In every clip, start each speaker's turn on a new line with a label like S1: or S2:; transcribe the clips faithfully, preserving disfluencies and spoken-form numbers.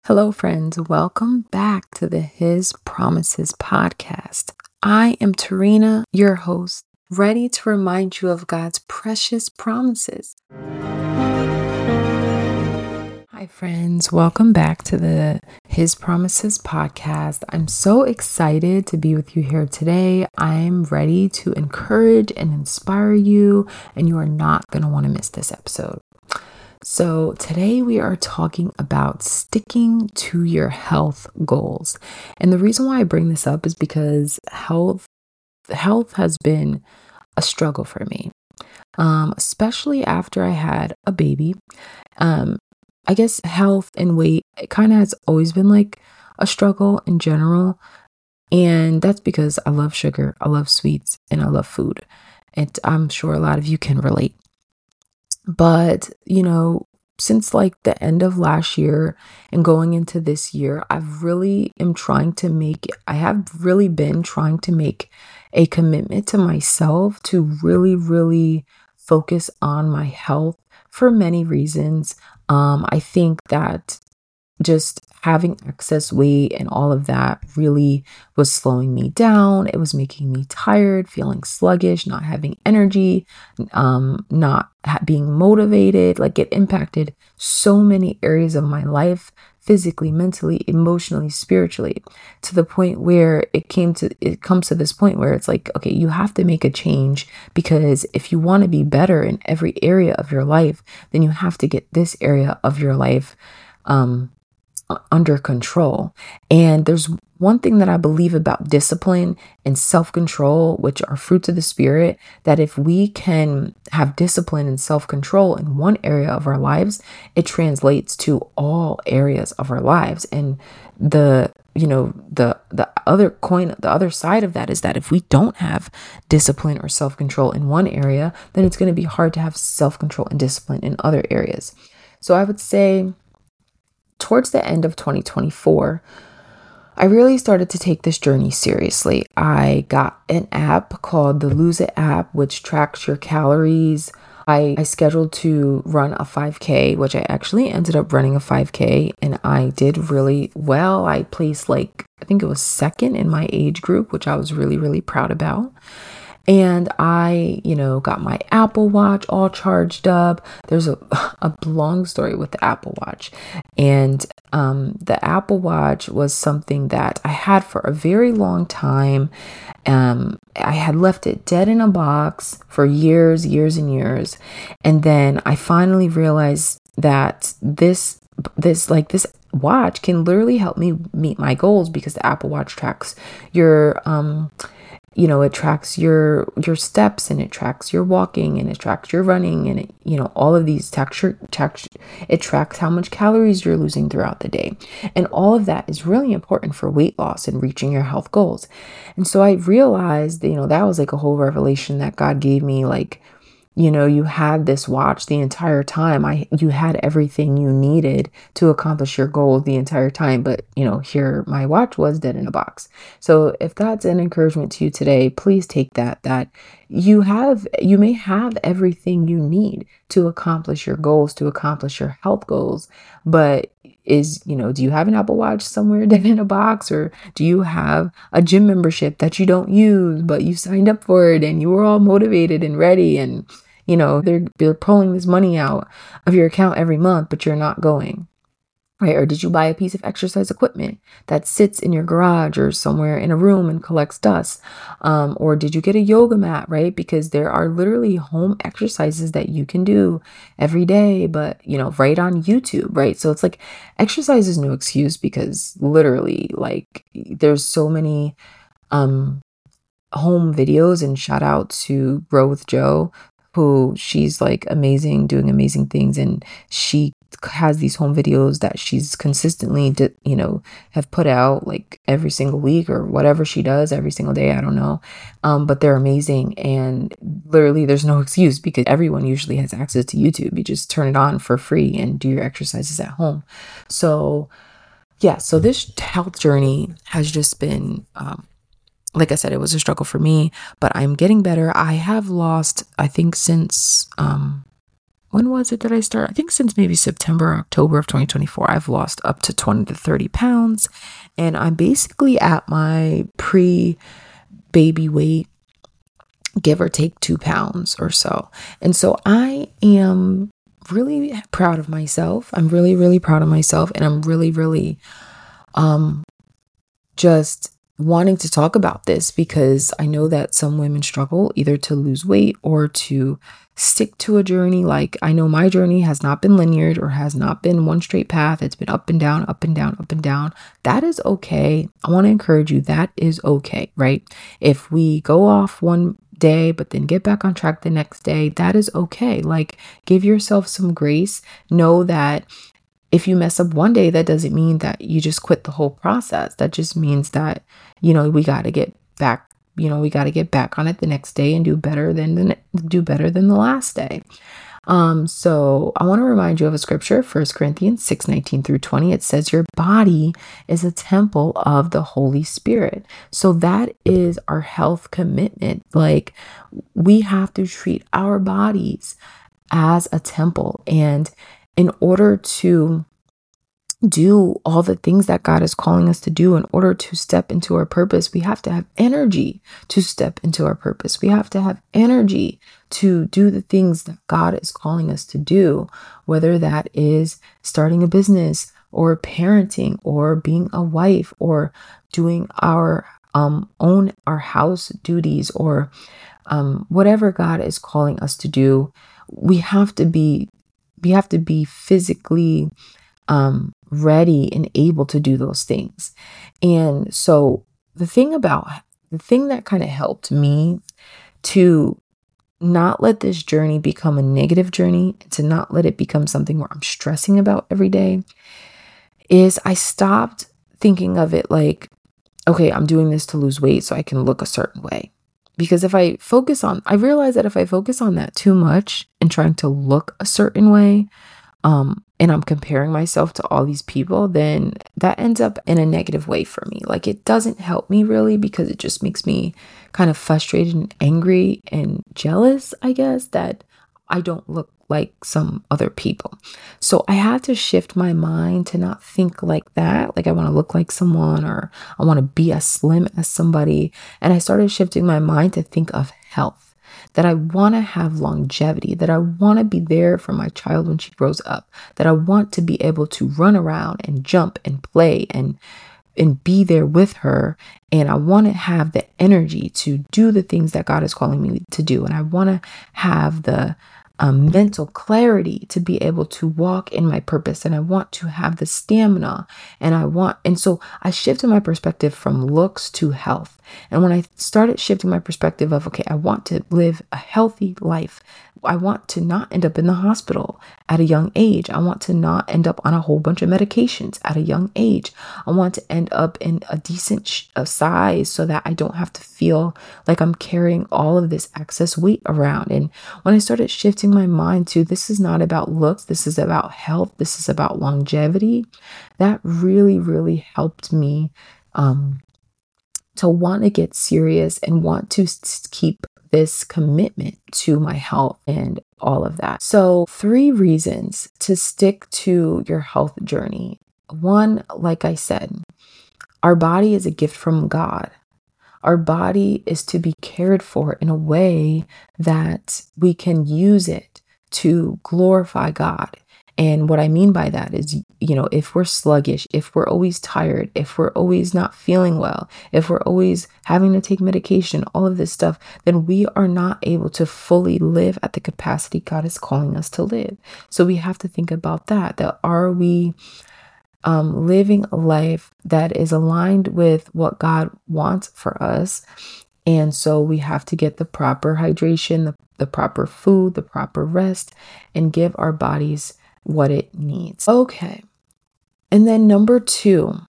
S1: Hello, friends. Welcome back to the His Promises podcast. I am Tarina, your host, ready to remind you of God's precious promises. Hi, friends. Welcome back to the His Promises podcast. I'm so excited to be with you here today. I'm ready to encourage and inspire you, and you are not going to want to miss this episode. So today we are talking about sticking to your health goals. And the reason why I bring this up is because health health has been a struggle for me. Um, especially after I had a baby. Um, I guess health and weight, it kind of has always been like a struggle in general. And that's because I love sugar, I love sweets, and I love food. And I'm sure a lot of you can relate. But, you know, since like the end of last year and going into this year, I've really am trying to make, I have really been trying to make a commitment to myself to really, really focus on my health for many reasons. Um, I think that just having excess weight and all of that really was slowing me down. It was making me tired, feeling sluggish, not having energy, um, not ha- being motivated. Like it impacted so many areas of my life, physically, mentally, emotionally, spiritually, to the point where it came to, it comes to this point where it's like, okay, you have to make a change, because if you want to be better in every area of your life, then you have to get this area of your life, um, under control. And there's one thing that I believe about discipline and self-control, which are fruits of the spirit, that if we can have discipline and self-control in one area of our lives, it translates to all areas of our lives. And the, you know, the, the other coin, the other side of that is that if we don't have discipline or self-control in one area, then it's going to be hard to have self-control and discipline in other areas. So I would say, towards the end of twenty twenty-four, I really started to take this journey seriously. I got an app called the Lose It app, which tracks your calories. I, I scheduled to run a five K, which I actually ended up running a five K, and I did really well. I placed like, I think it was second in my age group, which I was really, really proud about. And I, you know, got my Apple Watch all charged up. There's a, a long story with the Apple Watch. And um, the Apple Watch was something that I had for a very long time. Um, I had left it dead in a box for years, years and years. And then I finally realized that this, this, like this watch can literally help me meet my goals, because the Apple Watch tracks your, um, you know, it tracks your, your steps, and it tracks your walking, and it tracks your running, and it, you know, all of these texture, text, it tracks how much calories you're losing throughout the day. And all of that is really important for weight loss and reaching your health goals. And so I realized, you know, that was like a whole revelation that God gave me. Like, you know, you had this watch the entire time. I, you had everything you needed to accomplish your goal the entire time. But, you know, here my watch was dead in a box. So if that's an encouragement to you today, please take that, that you have, you may have everything you need to accomplish your goals, to accomplish your health goals. But is, you know, do you have an Apple Watch somewhere dead in a box, or do you have a gym membership that you don't use, but you signed up for it and you were all motivated and ready, and, you know, they're, they're pulling this money out of your account every month, but you're not going, right? Or did you buy a piece of exercise equipment that sits in your garage or somewhere in a room and collects dust? Um, or did you get a yoga mat, right? Because there are literally home exercises that you can do every day, but, you know, right on YouTube, right? So it's like exercise is no excuse, because literally, like, there's so many um, home videos, and shout out to Grow with Joe, who she's like amazing, doing amazing things. And she has these home videos that she's consistently, you know, have put out like every single week or whatever she does every single day. I don't know. Um, but they're amazing. And literally there's no excuse, because everyone usually has access to YouTube. You just turn it on for free and do your exercises at home. So yeah, so this health journey has just been, um, like I said, it was a struggle for me, but I'm getting better. I have lost, I think since, um, when was it that I started? I think since maybe September, October of twenty twenty-four, I've lost up to twenty to thirty pounds. And I'm basically at my pre-baby weight, give or take two pounds or so. And so I am really proud of myself. I'm really, really proud of myself. And I'm really, really um, just wanting to talk about this because I know that some women struggle either to lose weight or to stick to a journey. Like, I know my journey has not been linear or has not been one straight path. It's been up and down, up and down, up and down. That is okay. I want to encourage you. That is okay, right? If we go off one day, but then get back on track the next day, that is okay. Like, give yourself some grace. Know that if you mess up one day, that doesn't mean that you just quit the whole process. That just means that, you know, we got to get back, you know, we got to get back on it the next day and do better than the, do better than the last day. Um, so I want to remind you of a scripture, First Corinthians six nineteen through twenty. It says your body is a temple of the Holy Spirit. So that is our health commitment. Like, we have to treat our bodies as a temple. And in order to do all the things that God is calling us to do, in order to step into our purpose, we have to have energy to step into our purpose. We have to have energy to do the things that God is calling us to do, whether that is starting a business or parenting or being a wife or doing our um, own our house duties or um, whatever God is calling us to do. We have to be we have to be physically um, ready and able to do those things. And so the thing about the thing that kind of helped me to not let this journey become a negative journey, to not let it become something where I'm stressing about every day, is I stopped thinking of it like, okay, I'm doing this to lose weight so I can look a certain way. Because if I focus on, I realize that if I focus on that too much and trying to look a certain way, um, and I'm comparing myself to all these people, then that ends up in a negative way for me. Like, it doesn't help me really, because it just makes me kind of frustrated and angry and jealous, I guess, that I don't look like some other people. So I had to shift my mind to not think like that. Like, I want to look like someone, or I want to be as slim as somebody. And I started shifting my mind to think of health, that I want to have longevity, that I want to be there for my child when she grows up, that I want to be able to run around and jump and play and and be there with her. And I want to have the energy to do the things that God is calling me to do. And I want to have the Um, mental clarity to be able to walk in my purpose. And I want to have the stamina, and I want, and so I shifted my perspective from looks to health. And when I started shifting my perspective of, okay, I want to live a healthy life. I want to not end up in the hospital at a young age. I want to not end up on a whole bunch of medications at a young age. I want to end up in a decent sh- uh, size so that I don't have to feel like I'm carrying all of this excess weight around. And when I started shifting my mind to, this is not about looks, this is about health, this is about longevity, that really, really helped me um, to want to get serious and want to s- keep this commitment to my health and all of that. So, three reasons to stick to your health journey. One, like I said, our body is a gift from God. Our body is to be cared for in a way that we can use it to glorify God. And what I mean by that is, you know, if we're sluggish, if we're always tired, if we're always not feeling well, if we're always having to take medication, all of this stuff, then we are not able to fully live at the capacity God is calling us to live. So we have to think about that, that are we um, living a life that is aligned with what God wants for us? And so we have to get the proper hydration, the, the proper food, the proper rest, and give our bodies what it needs. Okay. And then number two,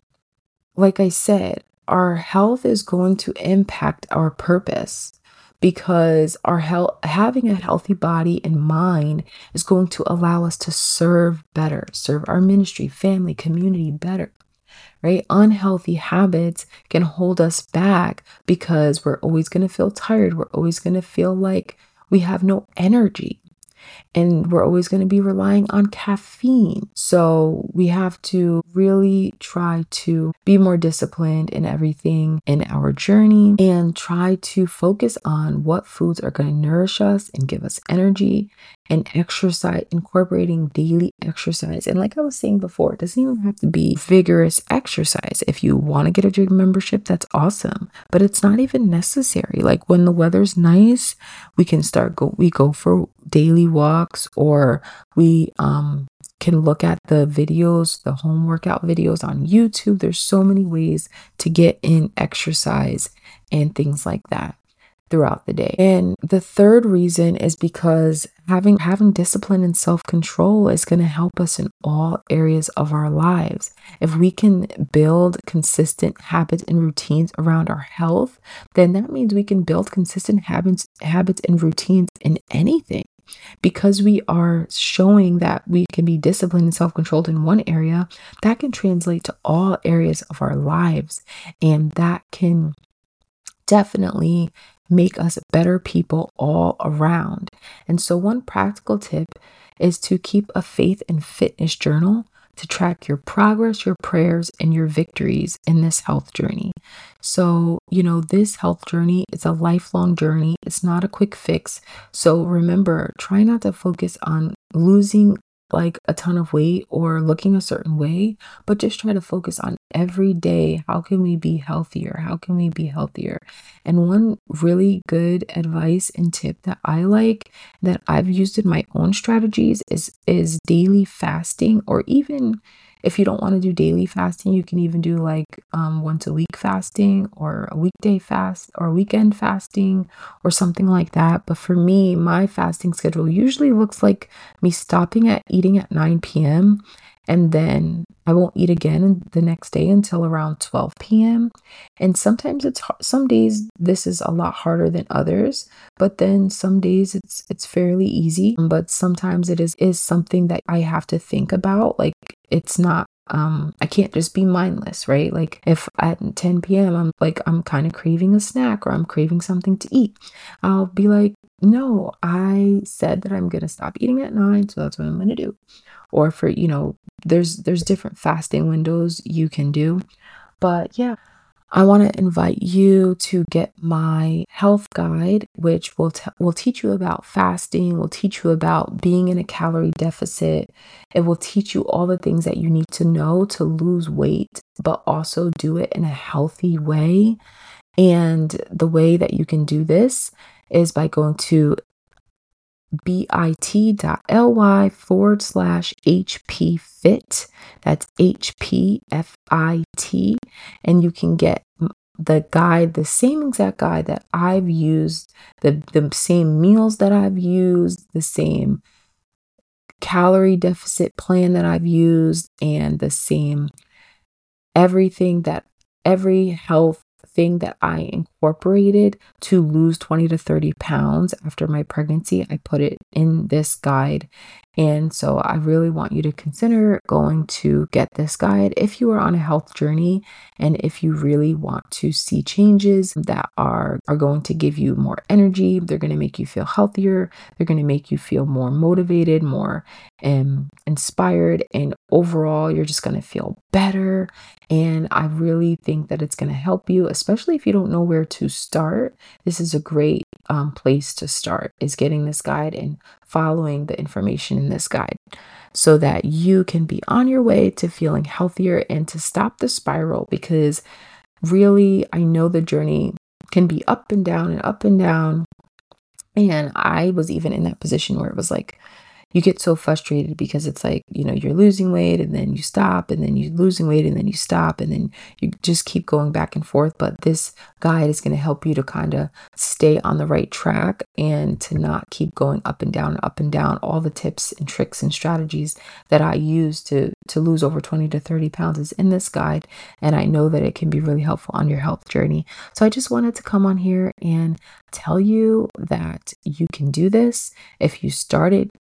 S1: like I said, our health is going to impact our purpose, because our health, having a healthy body and mind is going to allow us to serve better, serve our ministry, family, community better. Right? Unhealthy habits can hold us back because we're always going to feel tired. We're always going to feel like we have no energy. and we're always going to be relying on caffeine. So we have to really try to be more disciplined in everything in our journey and try to focus on what foods are going to nourish us and give us energy, and exercise, incorporating daily exercise. And like I was saying before, it doesn't even have to be vigorous exercise. If you want to get a gym membership, that's awesome, but it's not even necessary. Like when the weather's nice, we can start go we go for daily walks, or we um can look at the videos, the home workout videos on YouTube. There's so many ways to get in exercise and things like that throughout the day. And the third reason is because having having discipline and self-control is going to help us in all areas of our lives. If we can build consistent habits and routines around our health, then that means we can build consistent habits habits and routines in anything. Because we are showing that we can be disciplined and self-controlled in one area, that can translate to all areas of our lives, and that can definitely make us better people all around. And so one practical tip is to keep a faith and fitness journal to track your progress, your prayers, and your victories in this health journey. So, you know, this health journey is a lifelong journey. It's not a quick fix. So remember, try not to focus on losing like a ton of weight or looking a certain way, but just try to focus on every day. How can we be healthier? How can we be healthier? And one really good advice and tip that I like, that I've used in my own strategies, is is daily fasting. Or even if you don't want to do daily fasting, you can even do like um, once a week fasting, or a weekday fast, or weekend fasting, or something like that. But for me, my fasting schedule usually looks like me stopping at eating at nine p.m. and then I won't eat again the next day until around twelve p.m. And sometimes it's some days this is a lot harder than others, but then some days it's it's fairly easy. But sometimes it is is something that I have to think about. Like it's not um I can't just be mindless, right? Like if at ten p.m. I'm like I'm kind of craving a snack, or I'm craving something to eat, I'll be like, no, I said that I'm gonna stop eating at nine, so that's what I'm gonna do. Or for, you know, there's there's different fasting windows you can do. But yeah, I want to invite you to get my health guide, which will t- will teach you about fasting, will teach you about being in a calorie deficit. It will teach you all the things that you need to know to lose weight, but also do it in a healthy way. And the way that you can do this is by going to bit.ly forward slash HP fit. That's H P F I T. And you can get the guide, the same exact guide that I've used, the, the same meals that I've used, the same calorie deficit plan that I've used, and the same everything that every health thing that I incorporated to lose twenty to thirty pounds after my pregnancy. I put it in this guide. And so I really want you to consider going to get this guide if you are on a health journey, and if you really want to see changes that are, are going to give you more energy. They're going to make you feel healthier. They're going to make you feel more motivated, more um, inspired, and overall, you're just going to feel better. And I really think that it's going to help you, especially if you don't know where to start. This is a great um, place to start, is getting this guide and following the information in this guide, so that you can be on your way to feeling healthier and to stop the spiral. Because really, I know the journey can be up and down and up and down. And I was even in that position where it was like, you get so frustrated because it's like, you know, you're losing weight and then you stop, and then you're losing weight and then you stop, and then you just keep going back and forth. But this guide is going to help you to kind of stay on the right track and to not keep going up and down, up and down. All the tips and tricks and strategies that I use to, to lose over twenty to thirty pounds is in this guide. And I know that it can be really helpful on your health journey. So I just wanted to come on here and tell you that you can do this if you started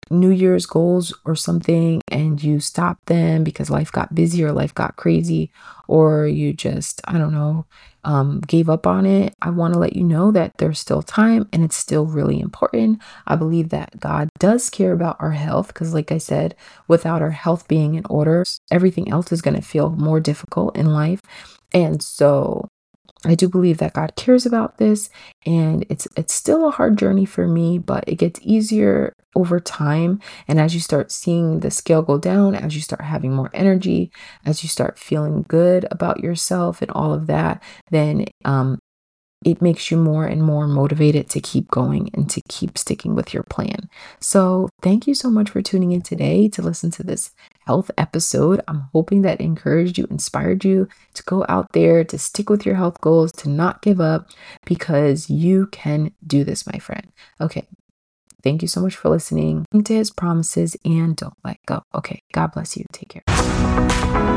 S1: New Year's goals or something and you stop them because life got busy or life got crazy, or you just, I don't know, um, gave up on it, I want to let you know that there's still time and it's still really important. I believe that God does care about our health because, like I said, without our health being in order, everything else is going to feel more difficult in life. And so I do believe that God cares about this, and it's it's still a hard journey for me, but it gets easier over time. And as you start seeing the scale go down, as you start having more energy, as you start feeling good about yourself and all of that, then um it makes you more and more motivated to keep going and to keep sticking with your plan. So, thank you so much for tuning in today to listen to this health episode. I'm hoping that encouraged you, inspired you to go out there, to stick with your health goals, to not give up, because you can do this, my friend. Okay. Thank you so much for listening to His Promises, and don't let go. Okay. God bless you. Take care.